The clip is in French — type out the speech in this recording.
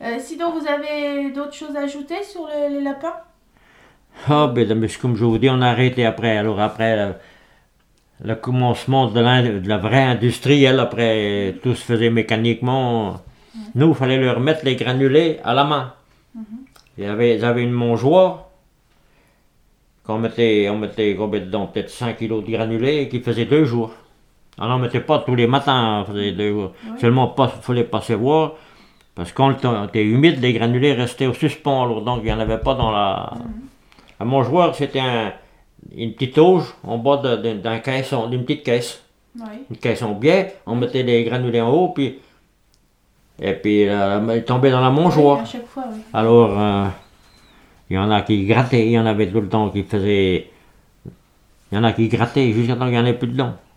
Sinon, vous avez d'autres choses à ajouter sur les lapins? Ah, ben, comme je vous dis, on a arrêté après. Alors après, le commencement de la vraie industrielle, après, tout se faisait mécaniquement. Nous, il fallait leur mettre les granulés à la main. Ils avaient une mangeoire. On mettait dedans peut-être 5 kilos de granulés qui faisait 2 jours. Alors on ne mettait pas tous les matins, on faisait 2 jours. Oui. Seulement, il ne fallait pas se voir. Parce que quand le temps était humide, les granulés restaient au suspens. Alors, donc il n'y en avait pas dans la... La mangeoire, c'était une petite auge en bas d'un caisson, d'une petite caisse. Oui. Une caisse en biais, on mettait les granulés en haut, et puis ils tombaient dans la mangeoire. Oui, à chaque fois, oui. Alors, il y en a qui grattaient, il y en avait tout le temps qui faisaient... Il y en a qui grattaient jusqu'à temps qu'il n'y en ait plus dedans.